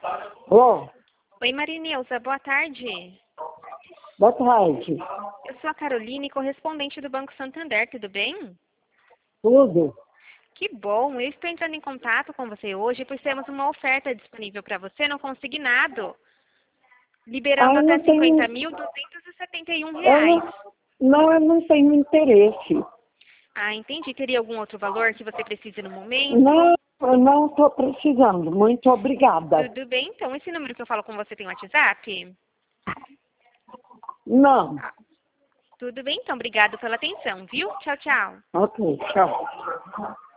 Ô, Oi, Marineuza, boa tarde. boa tarde. Eu sou a Caroline, correspondente do Banco Santander, tudo bem? Tudo? Que bom, eu estou entrando em contato com você hoje, pois temos uma oferta disponível para você no consignado, Ah, liberando eu até não tenho. 50.271 Eu reais. não, não, eu não tenho interesse. Ah, entendi. Teria algum outro valor que você precise no Não, momento? eu não estou precisando. Muito obrigada. Tudo bem, então. Esse número que eu falo com você tem WhatsApp? Não. Ah, tudo bem, então. Obrigado pela atenção, viu? Tchau, tchau. Ok, tchau.